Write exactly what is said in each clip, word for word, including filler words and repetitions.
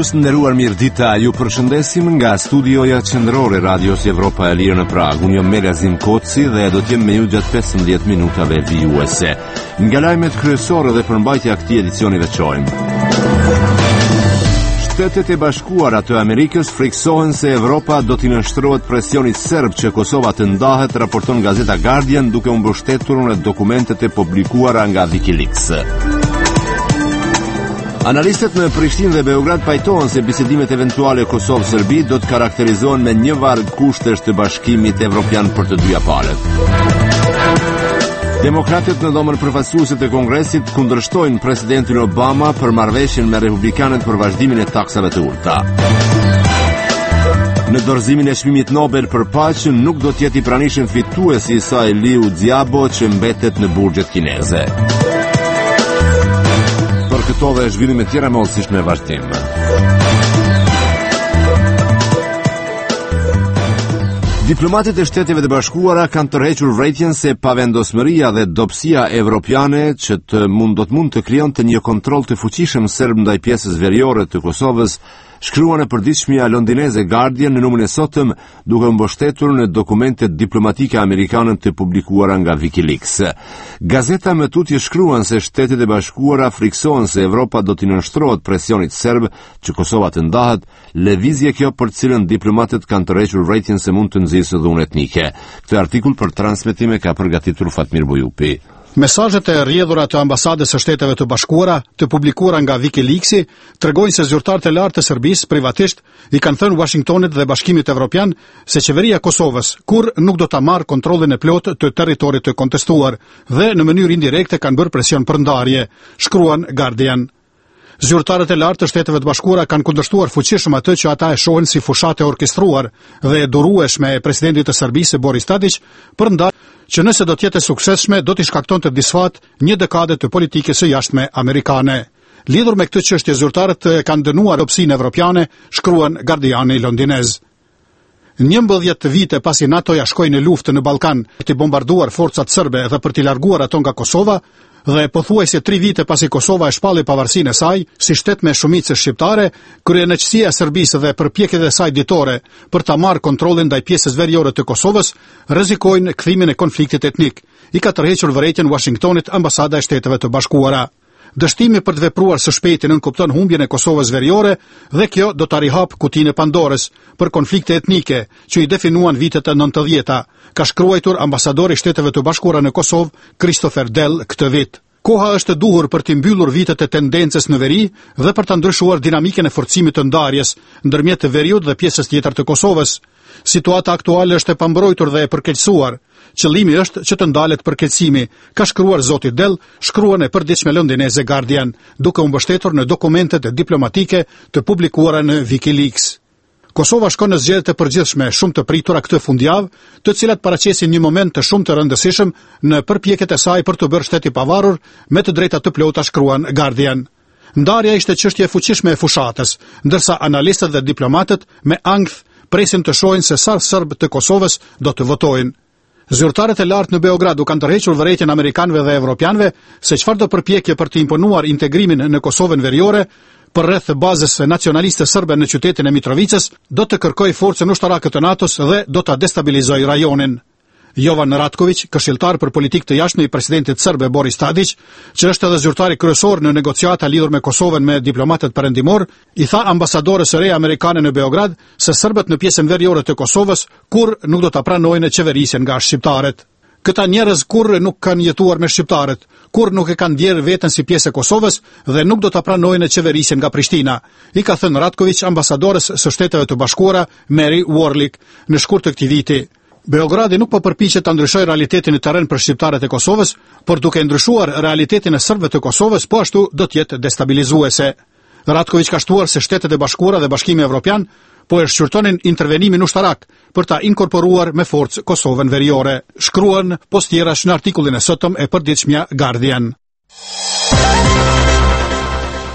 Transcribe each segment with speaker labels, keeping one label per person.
Speaker 1: dëgjues, nderuar mirëdita, ju përshëndesim nga studioja qendrore Radios Evropa e Lirë në Prag. Unë jam Melazim Koci dhe do të jem me ju gjatë pesëmbëdhjetë minutave vijuese. Nga lajmet kryesore dhe përmbajtja e këtij edicioni veçojmë. Shtetet e Bashkuara të Amerikës friksohen se Evropa do t'i nënshtrohet presionit serb që Kosova të ndahet, raporton gazeta Guardian duke u mbështetur në dokumentet e publikuara nga Wikileaks. Analistët në Prishtinë dhe Beograd pajtohen se bisedimet eventuale Kosovë-Serbi do të karakterizohen me një varg kushtesh të bashkimit evropian për të dyja palët. Demokratët në dhomën përfaqësuese të Kongresit kundërshtojnë presidentin Obama për marrëveshjen me republikanët për vazhdimin e taksave të ulta. Në dorëzimin e çmimit Nobel për paqe nuk do të jetë i pranishëm fituesi i saj Liu Xiaobo që mbetet në burgjet kineze. Për këto dhe zhvillime tjera më hollësisht në vazhdim. Diplomatët e Shteteve të Bashkuara kanë tërhequr vërejtjen se pavendosmëria dhe dobësia evropiane që të mund do të mund të krijonte një kontroll të fuqishëm serb ndaj pjesës veriore të Kosovës, shkruan e përditshmja londineze Guardian në numrin e sotëm, duke mbështetur në dokumentet diplomatike amerikane të publikuara nga Wikileaks. Gazeta më tutje shkruan se Shtetet e Bashkuara friksohen se Evropa do t'i nënshtrohet presionit serb që Kosova të ndahet, lëvizje kjo për cilën diplomatët kanë tërhequr vërejtjen se mund të nxjisë dhunë etnike. Këtë artikull për transmetime ka përgatitur Fatmir Bujupi.
Speaker 2: Mesazhet e rrjedhura të ambasadës së Shteteve të Bashkuara, të publikuara nga Wikileaks, tregojnë se zyrtarët e lartë të Serbisë privatisht i kanë thënë Washingtonit dhe Bashkimit Evropian se qeveria e Kosovës kur nuk do ta marrë kontrollin e plotë të territorit të kontestuar dhe në mënyrë indirekte kanë bërë presion për ndarje, shkruan Guardian. Zyrtarët e lartë të Shteteve të Bashkuara kanë kundërshtuar fuqishëm atë që ata e shohin si fushatë e orkestruar dhe e durueshme e presidentit të Serbisë Boris Tadić për ndarje që nëse do të jetë e suksesshme do t'i shkaktonte disfat një dekade të politikës së jashtme amerikane. Lidhur me këtë çështje, zyrtarët kanë dënuar dobësinë evropiane, shkruan Guardiani londinez. njëmbëdhjetë vite pasi NATO ja shkoi në luftë në Ballkan për të bombarduar forcat serbe dhe për t'i larguar ato nga Kosova, dhe pothuajse tri vite pasi Kosova e shpalli pavarësinë e saj si shtet me shumicë shqiptare, kryenëqësia e Serbisë dhe përpjekjet e saj ditore për ta marrë kontrollin ndaj pjesës veriore të Kosovës rrezikojnë kthimin e konfliktit etnik. I ka tërhequr vërejtjen Washingtonit ambasada e Shteteve të Bashkuara. Dështimi për të vepruar së shpejti nënkupton humbjen e Kosovës veriore dhe kjo do ta rihap kutinë e Pandorës për konflikte etnike që i definuan vitet e nëntëdhjeta, ka shkruar ambasadori i Shteteve të Bashkuara në Kosovë, Christopher Dell, këtë vit. Koha është e duhur për të mbyllur vitet e tendencës në veri dhe për ta ndryshuar dinamikën e forcimit të ndarjes ndërmjet veriut dhe pjesës tjetër të Kosovës. Situata aktuale është e pambrojtur dhe e përkeqësuar. Qëllimi është që të ndalet përkeqësimi, ka shkruar zoti Dell, shkruan e përditshme londineze Guardian, duke u mbështetur në dokumentet diplomatike të publikuara në Wikileaks. Kosova shkon në zgjedhjet e përgjithshme shumë të pritura këtë fundjavë, të cilat paraqesin një moment të shumë të rëndësishëm në përpjekjet e saj për të bërë shtet i pavarur me të drejta të plota, shkruan Guardian. Ndarja ishte çështje e fuqishme e fushatës, ndërsa analistët dhe diplomatët me ankth presin të shohin se sa serbë të Kosovës do të votojnë. Zyrtarët e lartë në Beograd u kanë tërhequr vërejtjen amerikanëve dhe evropianëve se çfarëdo përpjekje për të imponuar integrimin në Kosovën veriore për rreth bazës nacionaliste serbe në qytetin e Mitrovicës do të kërkojë forcën ushtarake të NATO-s dhe do ta destabilizojë rajonin. Jovan Ratković, këshilltar për politikë të jashtme i presidentit serbe Boris Tadić, që është edhe zyrtari kryesor në negociata lidhur me Kosovën me diplomatët perëndimor, i tha ambasadores së re amerikane në Beograd se serbët në pjesën veriore të Kosovës kur nuk do ta pranojnë qeverisjen nga shqiptarët. Këta njerëz kurrë nuk kanë jetuar me shqiptarët, kur nuk e kanë ndjerë veten si pjesë e Kosovës dhe nuk do ta pranojnë qeverisjen nga Prishtina, i ka thënë Ratković ambasadores së Shteteve të Bashkuara Mary Warlick në shkurt të këtij viti. Beogradi nuk po përpiqet ta ndryshojë realitetin në terren për shqiptarët e Kosovës, por duke ndryshuar realitetin e serbëve të Kosovës, po ashtu do të jetë destabilizuese. Ratković ka shtuar se Shtetet e Bashkuara dhe Bashkimi Evropian po e shqyrtonin intervenimin ushtarak për ta inkorporuar me forcë Kosovën veriore, shkruan postjerash në artikullin e sotëm e përditshmja Guardian.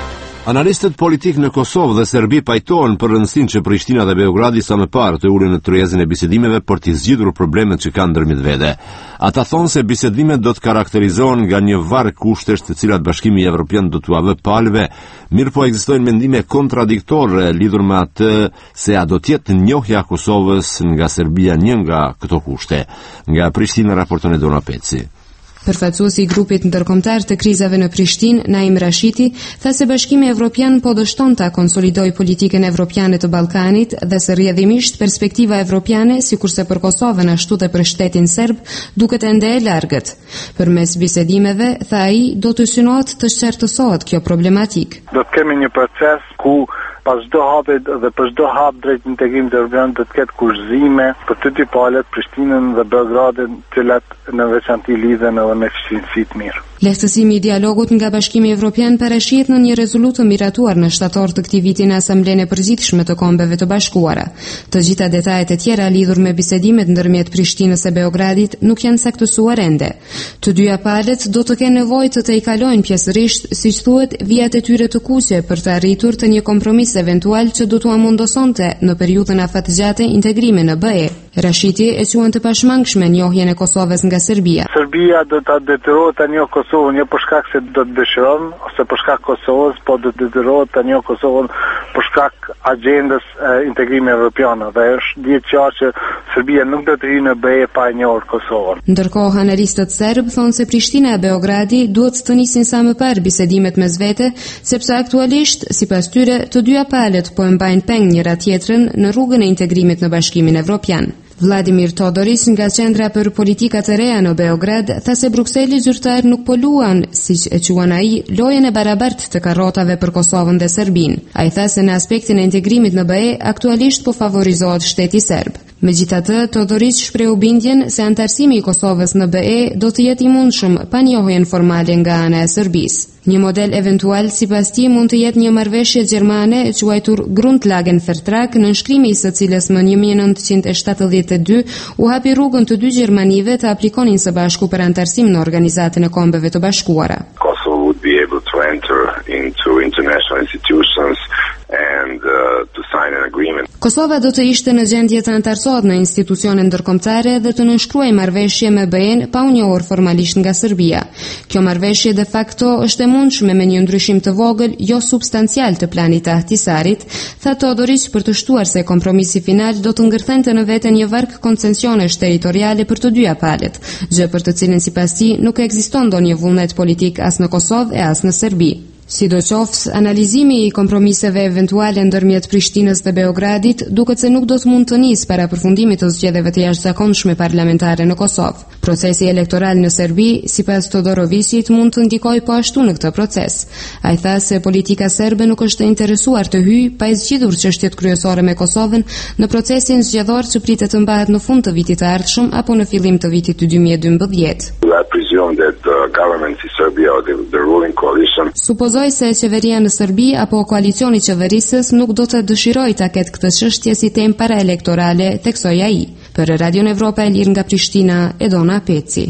Speaker 1: Analistët politik në Kosovë dhe Serbi pajtohen për rëndësinë që Prishtina dhe Beogradi sa më parë të ulen në tryezin e bisedimeve për t'i zgjidhur problemet që kanë ndërmjet vete. Ata thonë se bisedimet do të karakterizohen nga një varg kushtesh të cilat Bashkimi Evropian do t'u avë palëve, mirë po ekzistojnë mendime kontradiktore lidhur me atë se a do të jetë njohja e Kosovës nga Serbia një nga këto kushte. Nga Prishtina raporton Edona Peci.
Speaker 3: Përfaqësuesi i grupit ndërkombëtar të krizave në Prishtinë, Naim Rashiti, tha se Bashkimi Evropian po dështon ta konsolidojë politikën evropiane të Ballkanit dhe se rrjedhimisht perspektiva evropiane, sikurse për Kosovën ashtu dhe për shtetin serb, duket ende e largët. Përmes bisedimeve, tha ai, do të synohet të shqetësohet kjo problematikë.
Speaker 4: Do të kemi një proces ku pas çdo hapi dhe për çdo hap drejt integrimit evropian do të ketë kushëzime për të dy palët, Prishtinën dhe Beogradin, të cilat në veçantë lidhen edhe me fshinësi të mirë.
Speaker 3: Lehtësimi i dialogut nga Bashkimi Evropian parashihet në një rezolutë të miratuar në shtator të këtij viti në Asamblenë e Përgjithshme të Kombeve të Bashkuara. Të gjitha detajet e tjera lidhur me bisedimet ndërmjet Prishtinës e Beogradit nuk janë saktësuar ende. Të dyja palët do të kenë nevojë të tejkalojnë pjesërisht, siç thuhet, vijat e tyre të kuqe për të arritur të një kompromis eventual që do t'u mundosonte në periudhën afatgjate integrimin në B E. Rashiti e quan të pashmangshme njohjen e Kosovës nga Serbia.
Speaker 4: Serbia do ta detyrohet ta njohë Kosovën jo për shkak se do të dëshiron ose për shkak Kosovës, po do të detyrohet ta njohë Kosovën për shkak agjendës e integrimit evropian. Dhe është ditë qartë që Serbia nuk do të hyjë në B E pa e njohur Kosovën.
Speaker 3: Ndërkohë analistët serb thonë se Prishtina e Beogradi duhet të nisin sa më parë bisedimet mes vete, sepse aktualisht, sipas tyre, të dyja palët po e mbajnë peng njëra tjetrën në rrugën e integrimit në Bashkimin Evropian. Vladimir Todoris nga Qendra për Politika të Reja në Beograd tha se Brukseli zyrtar nuk po luan, siç e quan ai, lojën e barabartë të karrotave për Kosovën dhe Serbinë. Ai tha se në aspektin e integrimit në B E aktualisht po favorizohet shteti serb. Megjithatë, Todoris shprehu bindjen se antarësimi i Kosovës në B E do të jetë i mundshëm pa njohjen formale nga ana e Serbisë. Një model eventual sipas tij mund të jetë një marrëveshje gjermane e quajtur Grundlagenvertrag, në nënshkrimi i së cilës më një mijë e nëntëqind e shtatëdhjetë e dy u hapi rrugën të dy Gjermanive të aplikonin së bashku për antarësim në Organizatën e Kombeve të Bashkuara.
Speaker 5: Kosovo would be able to enter into international institutions and uh, to sign an agreement.
Speaker 3: Kosova do të ishte në gjendje të antarësohet në institucione ndërkombëtare dhe të nënshkruajë marrëveshje me B E-n pa u njohur formalisht nga Serbia. Kjo marrëveshje de facto është e mundshme me një ndryshim të vogël, jo substancial të planit të Ahtisarit, tha Todoris për të shtuar se kompromisi final do të ngërthente në vete një varg koncesionesh territoriale për të dyja palët, gjë për të cilën sipas tij nuk ekziston ndonjë vullnet politik as në Kosovë e as në Serbi. Sidoqoftë, analizimi i kompromiseve eventuale ndërmjet Prishtinës dhe Beogradit duket se nuk do të mund të nisë para përfundimit të zgjedhjeve të jashtëzakonshme parlamentare në Kosovë. Procesi elektoral në Serbi, sipas Todorovisit, mund të ndikojë po ashtu në këtë proces. Ai tha se politika serbe nuk është e interesuar të hyjë pa e zgjidhur çështjet kryesore me Kosovën në procesin zgjedhor që pritet të mbahet në fund të vitit të ardhshëm apo në fillim të vitit të dy mijë e dymbëdhjetë.
Speaker 5: I presume that the government in Serbia or the, the ruling coalition
Speaker 3: Supozoj se qeveria në Serbi apo koalicioni qeverisës nuk do të dëshirojë ta ketë këtë çështje si temë paraelektorale, theksoi ai. Për Radion Evropa e Lirë nga Prishtina, Edona Peci.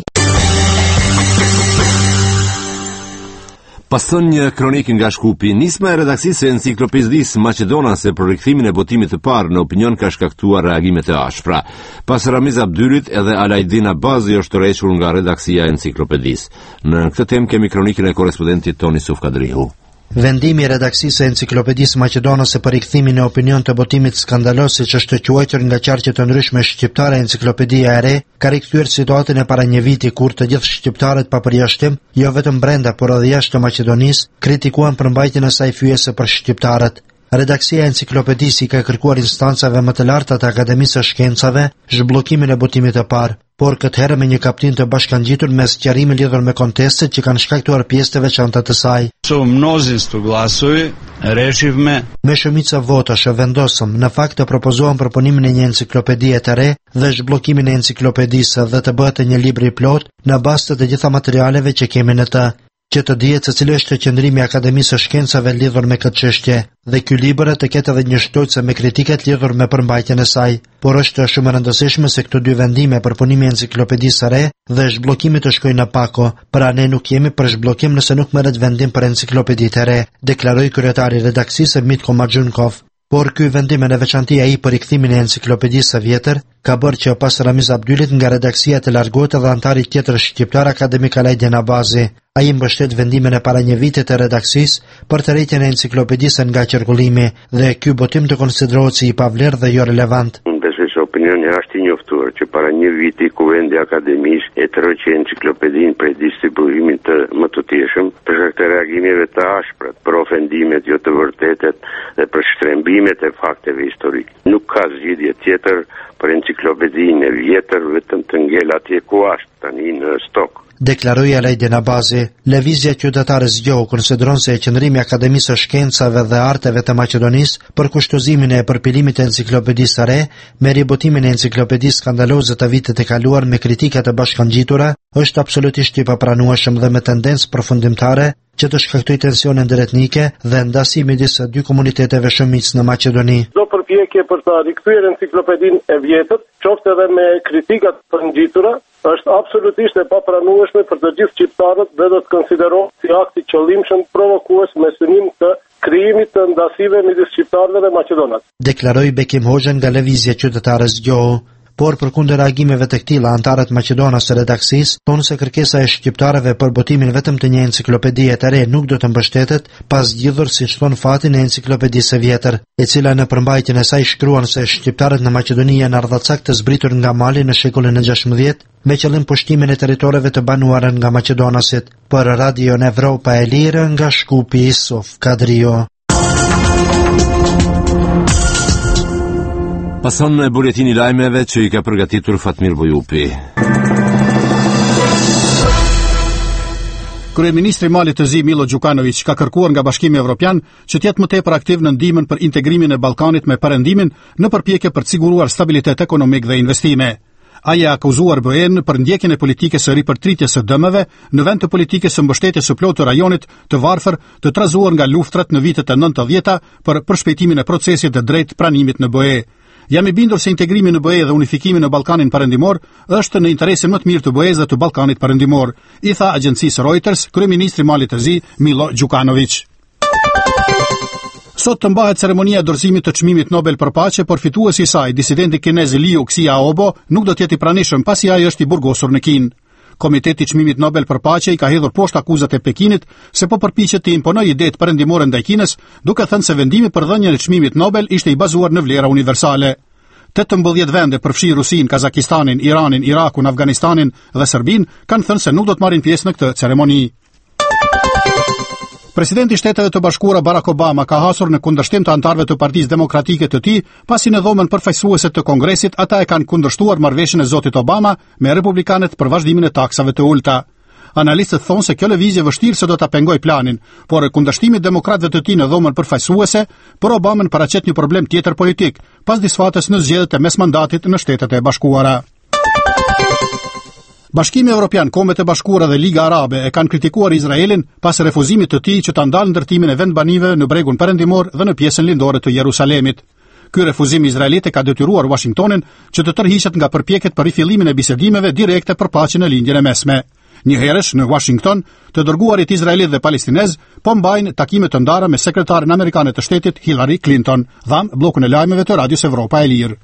Speaker 1: Pason një kronik nga Shkupi, nisma e redaksisë e enciklopedisë maqedonase për rikthimin e botimit të parë në opinion ka shkaktuar reagime të ashpra. Pas Ramiz Abdyrit, edhe Alajdin Abazi është tërhequr nga redaksia e enciklopedisë. Në këtë temë kemi kronikën e korrespondentit Toni Sufkadrihu.
Speaker 6: Vendimi i redaksisë e enciklopedisë maqedonase për rikthimin e opinion të botimit skandalos, siç është quajtur nga qarqe të ndryshme shqiptare Enciklopedia e Re, ka rikthyer situatën e para një viti kur të gjithë shqiptarët pa përjashtim, jo vetëm brenda por edhe jashtë të Maqedonisë, kritikuan përmbajtjen e saj fyese për shqiptarët. Redaksia e enciklopedisë i ka kërkuar instancave më të larta të Akademisë së Shkencave zhbllokimin e botimit të parë, por këtë herë me një kaptin të bashkangjitur me sqarime lidhur me kontestet që kanë shkaktuar pjesë të veçanta të saj.
Speaker 7: So množinstvo glasovi rešivme.
Speaker 6: Me shumica votash e vendosëm në fakt të propozuam proponimin e një enciklopedie të re dhe zhbllokimin e enciklopedisë dhe të bëhet një libër i plot në bazë të të gjitha materialeve që kemi në të. që të dihet se cili është qëndrimi i Akademisë së Shkencave lidhur me këtë çështje, dhe ky libër të ketë edhe një shtojtëse me kritikat lidhur me përmbajtjen e saj, por është shumë e rëndësishme se këto dy vendime për punimin e enciklopedisë së re dhe zhbllokimit të shkojnë në pako, pra ne nuk jemi për zhbllokim nëse nuk merret vendim për enciklopeditë e re, deklaroi kryetari i redaksisë Mitko Maxhunkov. Por ky vendim në veçanti ai për rikthimin e enciklopedisë së vjetër ka bërë që pas Ramiz Abdylit nga redaksia të largohet edhe antari tjetër shqiptar akademik Alaj Denabazi. Ai mbështet vendimin e para një viti të redaksisë për të rritjen e enciklopedisë nga qarkullimi dhe ky botim të konsiderohet si i pavlerë dhe jo relevant.
Speaker 5: Opinioni është i njoftuar që para një viti Kuvendi Akademisë e tërheqi enciklopedinë prej distribuimit të mëtutishëm për shkak të reagimeve të ashprat për ofendimet jo të vërtetet dhe për shtrembimet e fakteve historike. Nuk ka zgjidhje tjetër për enciklopedinë e vjetër vetëm të ngel atje ku është tani në stok.
Speaker 6: Deklaroi Alaj Denabazi. Lëvizja qytetare zgjohu konsideron se qëndrimi i Akademisë së Shkencave dhe Arteve të Maqedonisë për kushtozimin e përpilimit të enciklopedisë së re me ribotimin e enciklopedisë skandaloze të vitit të kaluar me kritika të bashkangjitura është absolutisht i papranueshëm dhe me tendencë përfundimtare që të shkaktoj tensione ndërretnike dhe ndasi midis dy komuniteteve shumic në Maqedoni.
Speaker 8: Do përpjekje për të rikthyer enciklopedinë e vjetër, qoftë edhe me kritikat të ngjitura, është absolutisht e papranueshme për të gjithë shqiptarët dhe do të konsiderohet si akt i qëllimshëm provokues me synim të krijimit të ndasive midis shqiptarëve dhe maqedonat.
Speaker 6: Deklaroi Bekim Hoxha nga Lëvizja Qytetare Zgjohu. Por përkundër reagimeve të këtilla, antarët maqedonas të redaksisë thonë se kërkesa e shqiptarëve për botimin vetëm të një enciklopedie të re nuk do të mbështetet, pas zgjidhur siç thon fatin e enciklopedisë së vjetër, e cila në përmbajtjen e saj shkruan se shqiptarët në Maqedoni janë ardhacak të zbritur nga Mali në shekullin e gjashtëmbëdhjetë me qëllim pushtimin e territoreve të banuara nga maqedonasit. Për Radio Evropa e Lirë nga Shkupi, Sof Kadrio.
Speaker 1: Pason në buletini i lajmeve që i ka përgatitur Fatmir Bojupi.
Speaker 2: Kryeministri i Malit të Zi Milo Đukanović ka kërkuar nga Bashkimi Evropian që të jetë më tepër aktiv në ndihmën për integrimin e Ballkanit me Perëndimin në përpjekje për të siguruar stabilitet ekonomik dhe investime. Ai ka akuzuar B E-n për ndjekjen e politikës së ripërtritjes së dëmeve në vend të politikës së mbështetjes së plotë të rajonit të varfër të trazuar nga luftrat në vitet e nëntëdhjeta për përshpejtimin e procesit të drejtë pranimit në B E. Jam i bindur se integrimi në B E dhe unifikimi në Ballkanin Perëndimor është në interesin më të mirë të B E-s dhe të Ballkanit Perëndimor, i tha agjencisë Reuters kryeministri i Malit të Zi Milo Đukanović. Sot të mbahet ceremonia e dorëzimit të çmimit Nobel për paqe, por fituesi i saj, disidenti kinez Liu Xiaobo, nuk do të jetë i pranishëm pasi ai është i burgosur në Kinë. Komiteti i çmimit Nobel për paqe i ka hedhur poshtë akuzat e Pekinit se po përpiqet të imponojë idetë perëndimore ndaj Kinës, duke thënë se vendimi për dhënien e çmimit Nobel ishte i bazuar në vlera universale. tetëmbëdhjetë vende përfshi Rusin, Kazakistanin, Iranin, Irakun, Afganistanin dhe Serbinë kanë thënë se nuk do të marrin pjesë në këtë ceremoni. Presidenti i Shteteve të Bashkuara Barack Obama ka hasur në kundërshtim të antarëve të Partisë Demokratike të tij, pasi në dhomën përfaqësuese të Kongresit ata e kanë kundërshtuar marrëveshjen e zotit Obama me republikanët për vazhdimin e taksave të ulta. Analistët thonë se kjo lëvizje vështirë se do ta pengojë planin, por kundërshtimi i demokratëve të tij në dhomën përfaqësuese për Obamën paraqet një problem tjetër politik, pas disfatës në zgjedhjet e mesmandatit në Shtetet e Bashkuara. Bashkimi Evropian, Kombet e Bashkuara dhe Liga Arabe e kanë kritikuar Izraelin pas refuzimit të tij që ta ndalë ndërtimin e vendbanive në bregun perëndimor dhe në pjesën lindore të Jerusalemit. Ky refuzim izraelit e ka detyruar Washingtonin që të tërhiqet nga përpjekjet për rifillimin e bisedimeve direkte për paqen në lindjen e mesme. Një herësh në Washington, të dërguarit izraelit dhe palestinez po mbajnë takime të ndara me sekretarin amerikane të shtetit Hillary Clinton. Dham bllokun e lajmeve të Radios Evropa e Lirë.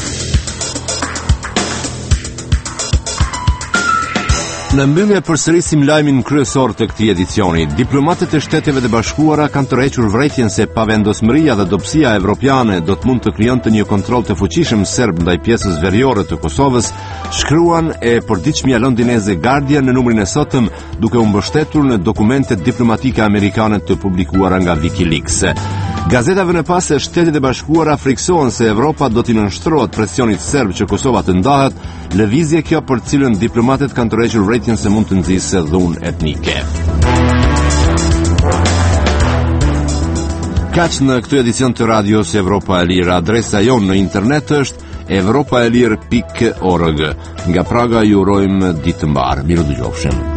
Speaker 1: Në mbyllje përsërisim lajmin kryesor të këtij edicioni. Diplomatët e Shteteve të Bashkuara kanë tërhequr vërejtjen se pavendosmëria dhe dobësia evropiane do të mund të krijonte një kontroll të fuqishëm serb ndaj pjesës veriore të Kosovës, shkruan e përditshmja londineze Guardian në numrin e sotëm, duke u mbështetur në dokumentet diplomatike amerikane të publikuara nga WikiLeaks. Gazeta vënë pas se Shtetet e Bashkuara friksohen se Evropa do t'i nënshtrohet presionit serb që Kosova të ndahet, lëvizje kjo për cilën diplomatët kanë tërhequr vërejtjen se mund të nxjisë dhunë etnike. Kaq në këtë edicion të Radios Evropa e Lirë. Adresa jonë në internet është evropaelir pikë org. Nga Praga ju urojmë ditë të mbarë. Miru dëgjofshim.